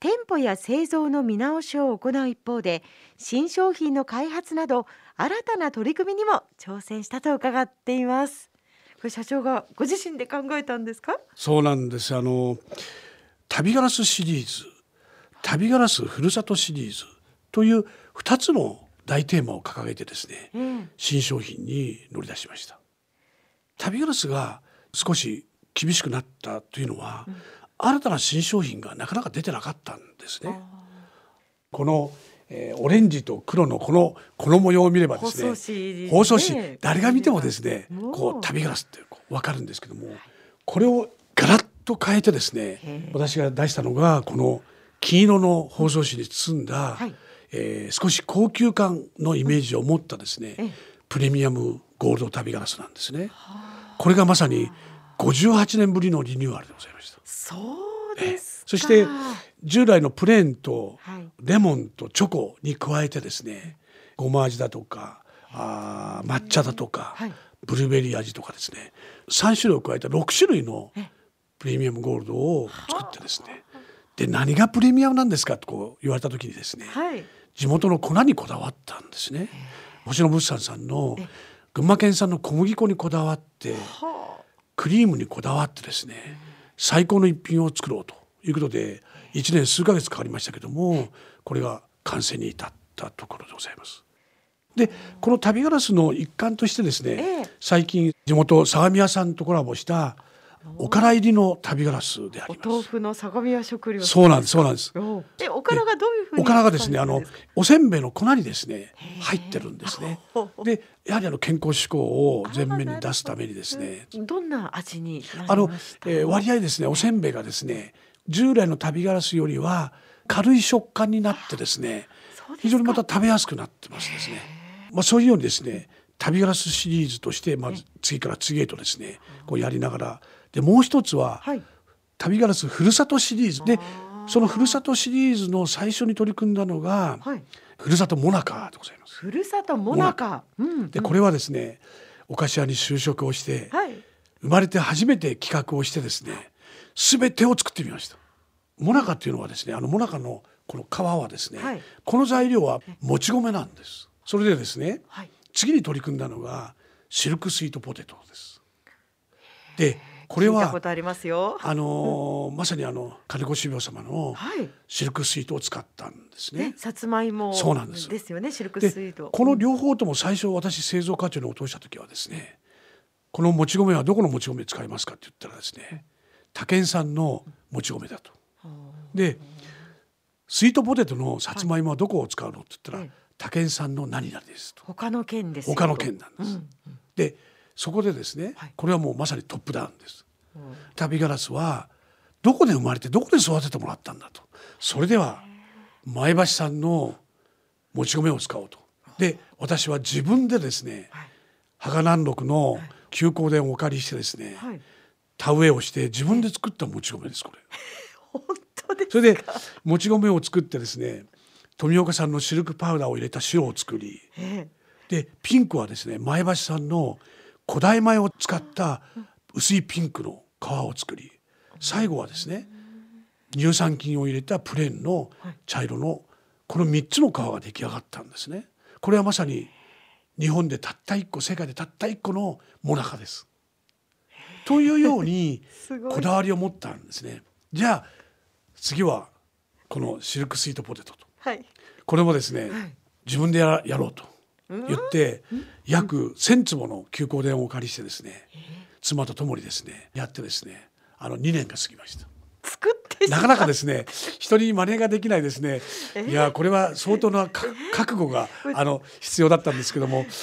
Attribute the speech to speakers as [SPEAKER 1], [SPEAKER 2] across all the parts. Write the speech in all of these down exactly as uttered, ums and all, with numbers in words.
[SPEAKER 1] 店舗や製造の見直しを行う一方で、新商品の開発など新たな取り組みにも挑戦したと伺っています。これ社長がご自身で考えたんですか？
[SPEAKER 2] そうなんです。あの旅ガラスシリーズ、旅ガラスふるさとシリーズというふたつの大テーマを掲げてですね、
[SPEAKER 1] うん、
[SPEAKER 2] 新商品に乗り出しました。旅ガラスが少し厳しくなったというのは、うん、新たな新商品がなかなか出てなかったんですね。この、えー、オレンジと黒のこのこの模様を見ればですね、
[SPEAKER 1] 包装紙ですね、
[SPEAKER 2] 包装紙誰が見てもですね、こう旅ガラスって分かるんですけども、これをガラッと変えてですね、私が出したのがこの金色の包装紙に包んだ、はい、えー、少し高級感のイメージを持ったですね、うん、プレミアムゴールド旅ガラスなんですね。これがまさにごじゅうはちねんぶりのリニューアルでございました。
[SPEAKER 1] そうですか。
[SPEAKER 2] そして従来のプレーンとレモンとチョコに加えてですね、ごま味だとかあ抹茶だとか、はい、ブルーベリー味とかですね、さん種類を加えたろく種類のプレミアムゴールドを作ってですね、で何がプレミアムなんですかとこう言われた時にですね、はい、地元の粉にこだわったんですね。星野物産さんの群馬県産の小麦粉にこだわって、クリームにこだわってですね、最高の一品を作ろうということでいちねん数ヶ月かかりましたけども、これが完成に至ったところでございます。でこの旅ガラスの一環としてですね、最近地元相模屋さんとコラボしたおから入りの旅ガラスであります。
[SPEAKER 1] お豆腐の相模屋食料。
[SPEAKER 2] そうなんですそうなんです。
[SPEAKER 1] でおからがどういうふうに
[SPEAKER 2] おからがですね、あのおせんべいの粉にですね入ってるんですね。でやはりあの健康志向を前面に出すためにですね、
[SPEAKER 1] どんな味になりました？
[SPEAKER 2] あの、えー、割合ですね、おせんべいがですね従来の旅ガラスよりは軽い食感になってですね、非常にまた食べやすくなってますですね。まあ、そういうようにですね、旅ガラスシリーズとしてまず次から次へとですねこうやりながら、でもう一つは、はい、旅ガラスふるさとシリーズで、そのふるさとシリーズの最初に取り組んだのが、はい、ふるさとモナカでございます。
[SPEAKER 1] ふるさとモナカ、うんうん、
[SPEAKER 2] でこれはですねお菓子屋に就職をして、はい、生まれて初めて企画をしてですね全てを作ってみました。モナカっていうのはですね、あのモナカのこの皮はですね、はい、この材料はもち米なんです。それでですね、はい、次に取り組んだのがシルクスイートポテトです。でこれは
[SPEAKER 1] 聞いたことありますよ。
[SPEAKER 2] あのー、まさにあの金子種苗様のシルクスイートを使ったんですね。
[SPEAKER 1] ね、さつまいも
[SPEAKER 2] そうなんです
[SPEAKER 1] ですよね、シルクスイート。
[SPEAKER 2] この両方とも最初私製造課長に落とした時はですね、このもち米はどこのもち米使いますかって言ったらですね、他県産のもち米だと。でスイートポテトのさつまいもはどこを使うのって言ったら、はい、他県産の何々ですと。
[SPEAKER 1] 他の県ですよと。
[SPEAKER 2] 他の県なんです、うんうん、でそこでですね、はい、これはもうまさにトップダウンです、うん、旅ガラスはどこで生まれてどこで育ててもらったんだと。それでは前橋産のもち米を使おうと。で私は自分でですね、はい、芳賀南麓の休耕田をお借りしてですね、はい、田植えをして自分で作ったもち米ですこれ。
[SPEAKER 1] 本当ですか？
[SPEAKER 2] それでもち米を作ってですね、富岡産のシルクパウダーを入れた白を作り、でピンクはですね前橋産の古代米を使った薄いピンクの皮を作り、最後はですね乳酸菌を入れたプレーンの茶色のこのみっつの皮が出来上がったんですね。これはまさに日本でたったいっこ、世界でたったいっこのモナカです。というようにこだわりを持ったんですね。じゃあ次はこのシルクスイートポテトと、はい、これもですね、はい、自分で や, やろうと言って約せん坪の休耕田をお借りしてですね、妻と共にですねやってですね、あのにねんが過ぎました。
[SPEAKER 1] 作って
[SPEAKER 2] なかなかですね人に真似ができないですね。いやこれは相当な覚悟があの必要だったんですけども、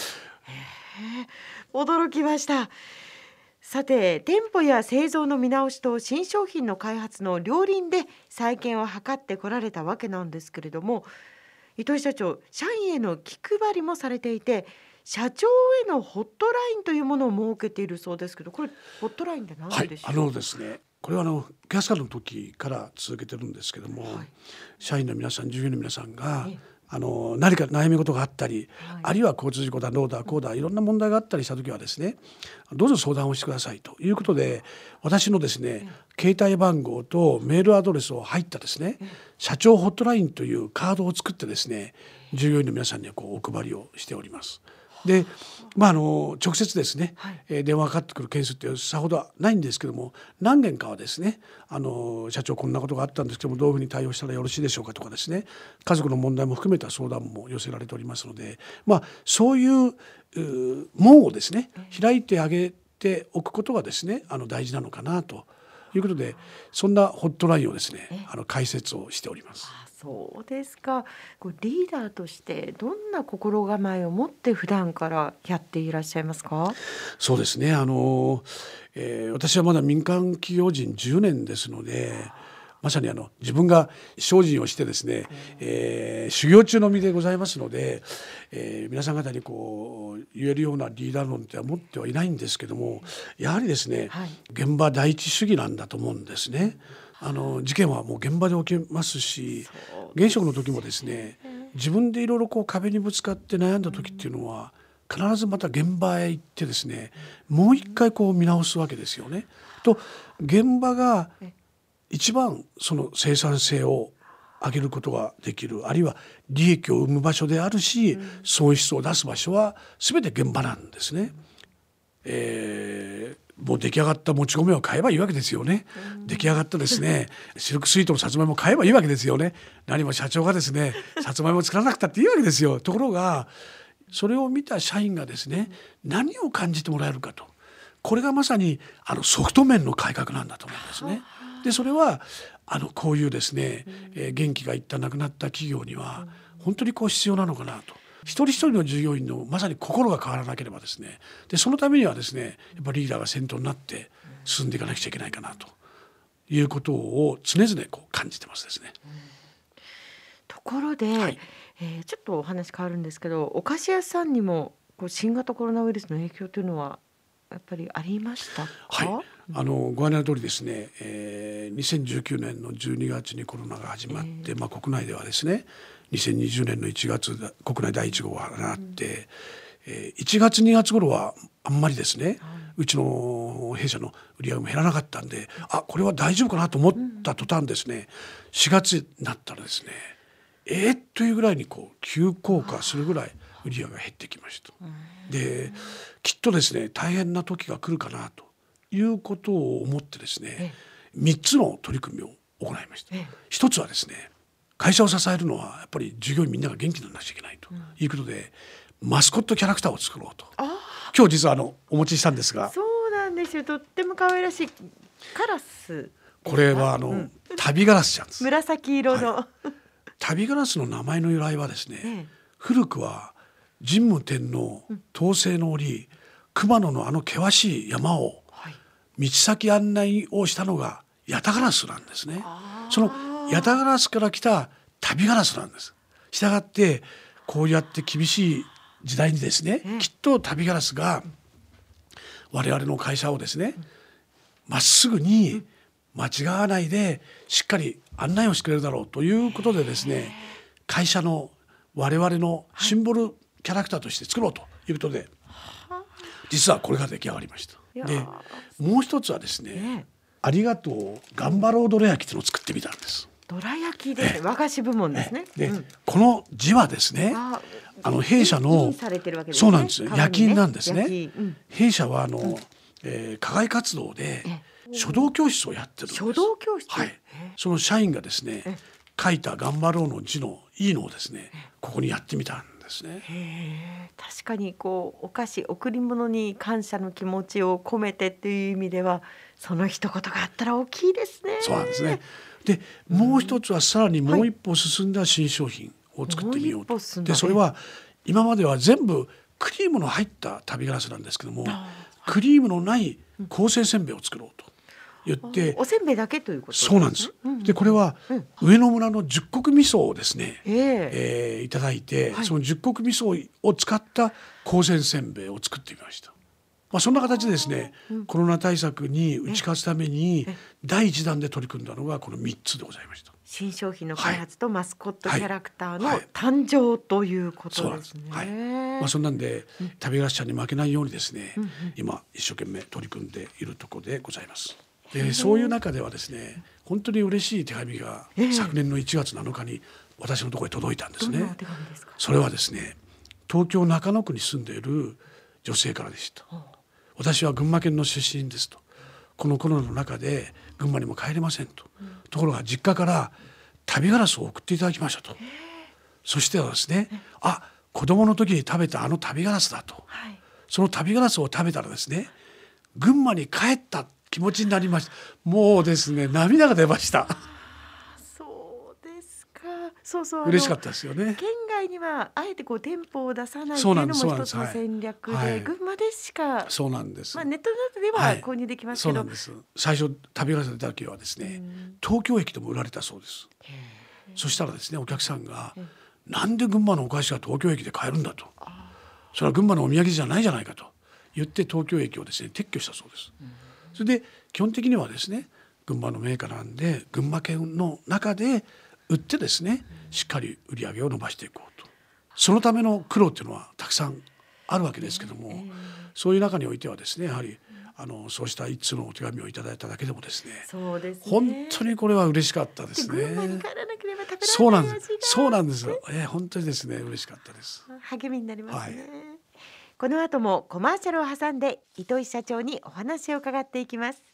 [SPEAKER 1] 驚きました。さて店舗や製造の見直しと新商品の開発の両輪で再建を図ってこられたわけなんですけれども、糸井社長、社員への気配りもされていて、社長へのホットラインというものを設けているそうですけど、これホットラインって何でしょう？
[SPEAKER 2] はい、あのですね、これはあのゲストの時から続けてるんですけども、はい、社員の皆さん、従業員の皆さんがあの何か悩み事があったり、
[SPEAKER 1] はい、
[SPEAKER 2] あるいは交通事故だどうだこうだいろんな問題があったりした時はですね、どうぞ相談をしてくださいということで、私のですね、携帯番号とメールアドレスを入ったですね、社長ホットラインというカードを作ってですね、従業員の皆さんにはこうお配りをしております。で、まあ、あの直接ですね、はい、えー、電話がかかってくる件数ってさほどはないんですけども、何件かはですね、あの社長こんなことがあったんですけどもどういうふうに対応したらよろしいでしょうかとかですね、家族の問題も含めた相談も寄せられておりますので、まあ、そういう門をですね開いてあげておくことがですね、あの大事なのかなということで、そんなホットラインをですね、あの開設をしております。
[SPEAKER 1] そうですか。こうリーダーとしてどんな心構えを持って普段からやっていらっしゃいますか？
[SPEAKER 2] そうですね、あの、えー、私はまだ民間企業人じゅうねんですので、まさにあの自分が精進をしてですね、えー、修行中の身でございますので、えー、皆さん方にこう言えるようなリーダー論っては持ってはいないんですけども、やはりですね、はい、現場第一主義なんだと思うんですね。あの事件はもう現場で起きますし、現職の時もですね、自分でいろいろこう壁にぶつかって悩んだ時っていうのは、必ずまた現場へ行ってですね、もう一回こう見直すわけですよね。と現場が一番その生産性を上げることができる、あるいは利益を生む場所であるし、損失を出す場所は全て現場なんですね。えーもう出来上がったもち米を買えばいいわけですよね。出来上がったですねシルクスイートのさつまいもを買えばいいわけですよね。何も社長がですねさつまいもを作らなくたっていいわけですよ。ところがそれを見た社員がですね、何を感じてもらえるかと、これがまさにあのソフト面の改革なんだと思うんですね。でそれはあのこういうですね、えー、元気が一旦なくなった企業には本当にこう必要なのかなと。一人一人の従業員のまさに心が変わらなければですね、でそのためにはですね、やっぱりリーダーが先頭になって進んでいかなくちゃいけないかなということを常々こう感じてますですね。
[SPEAKER 1] うん、ところで、はい、えー、ちょっとお話変わるんですけど、お菓子屋さんにもこう新型コロナウイルスの影響というのはやっぱりありましたか？
[SPEAKER 2] はい、あのご案内の通りですね、えー、にせんじゅうきゅうねんのじゅうにがつにコロナが始まって、えーまあ、国内ではですねにせんにじゅうねんのいちがつ国内だいいち号がなって、うん、えー、いちがつにがつ頃はあんまりですね、はい、うちの弊社の売り上げも減らなかったんで、あこれは大丈夫かなと思った途端ですね、しがつになったらですね、えー、というぐらいにこう急降下するぐらい売り上げが減ってきました。できっとですね大変な時が来るかなということを思ってですね、みっつの取り組みを行いました。一つはですね、会社を支えるのはやっぱり従業員みんなが元気にならなきゃいけないということで、うん、マスコットキャラクターを作ろうと今日実はあのお持ちしたんですが、
[SPEAKER 1] そうなんですよ。とっても可愛らしいカラス。
[SPEAKER 2] これはあの、うん、旅ガラスちゃんです。
[SPEAKER 1] 紫色の、はい、
[SPEAKER 2] 旅ガラスの名前の由来はですね、ええ、古くは神武天皇統制の折、熊野のあの険しい山を道先案内をしたのがヤタガラスなんですね。そのヤタガラスから来た旅ガラスなんです。したがってこうやって厳しい時代にですね、きっと旅ガラスが我々の会社をですねまっすぐに間違わないでしっかり案内をしてくれるだろうということでですね、会社の我々のシンボルキャラクターとして作ろうということで、実はこれが出来上がりました。でもう一つはですね、ありがとう頑張ろうどら焼きというのを作ってみたんです。
[SPEAKER 1] どら焼きで和菓子部門ですね。
[SPEAKER 2] で、うん、この字はですね、ああの弊社の、ね、そうなんです、夜勤なんですね。うん、弊社はあの、うん、えー、課外活動で書道教室をやってるんです。
[SPEAKER 1] 書道教室、
[SPEAKER 2] はい、その社員がですね書いた頑張ろうの字のいいのをですねここにやってみたんですね。
[SPEAKER 1] へー、確かにこうお菓子贈り物に感謝の気持ちを込めてっていう意味ではその一言があったら大きいですね。
[SPEAKER 2] そうなんですね。でもう一つはさらにもう一歩進んだ新商品を作ってみようと、はい、でそれは今までは全部クリームの入った旅ガラスなんですけども、クリームのない構成せんべいを作ろうと言って、
[SPEAKER 1] おせんべいだけということですね。
[SPEAKER 2] そうなんです。でこれは上野村の十穀味噌をですね、えーえー、いただいて、はい、その十穀味噌を使った高専せんべいを作ってみました。 まあ、そんな形でですね、
[SPEAKER 1] うん、
[SPEAKER 2] コロナ対策に打ち勝つために第一弾で取り組んだのがこのみっつでございました。
[SPEAKER 1] 新商品の開発とマスコットキャラクターの
[SPEAKER 2] はいはい
[SPEAKER 1] 誕生ということですね。
[SPEAKER 2] はい、まあ、そんなんで、うん、旅餓者に負けないようにですね、うんうん、今一生懸命取り組んでいるところでございます。でそういう中ではですね、本当に嬉しい手紙が昨年のいちがつなのかに私のところに届いたんですね。
[SPEAKER 1] どんな手紙ですか？
[SPEAKER 2] それはですね、東京中野区に住んでいる女性からでした。私は群馬県の出身ですと。このコロナの中で群馬にも帰れませんと、うん、ところが実家から旅ガラスを送っていただきましたと。そしてはですね、あ、子供の時に食べたあの旅ガラスだと、はい、その旅ガラスを食べたらですね、群馬に帰った気持ちになりました。もうですね、涙が出ました。
[SPEAKER 1] そうですか。そうそう、
[SPEAKER 2] 嬉しかったですよね。
[SPEAKER 1] 県外にはあえてこう店舗を出さないというのも一つの戦略で、はい、群馬でしか、
[SPEAKER 2] そうなんです、
[SPEAKER 1] まあ、ネットでは購入できますけど、
[SPEAKER 2] はい、そうなんです。最初旅ガラスだけはですね、東京駅でも売られたそうです。そしたらですね、お客さんがなんで群馬のお菓子が東京駅で買えるんだと、それは群馬のお土産じゃないじゃないかと言って東京駅をですね撤去したそうです。それで基本的にはですね、群馬のメーカーなんで群馬県の中で売ってですね、しっかり売り上げを伸ばしていこうと、そのための苦労っていうのはたくさんあるわけですけども、そういう中においてはですね、やはりあのそうした一通のお手紙をいただいただけでもですね、
[SPEAKER 1] そうですね、
[SPEAKER 2] 本当にこれは嬉しかったですね。
[SPEAKER 1] 群馬に帰らなければ食べられない味が、
[SPEAKER 2] そうなんです、そうなんですよ、えー、本当にですね、嬉しかったです。
[SPEAKER 1] 励みになりますね、はい、
[SPEAKER 2] こ
[SPEAKER 1] この後もコマーシャルを挟んで糸井社長にお話を伺っていきます。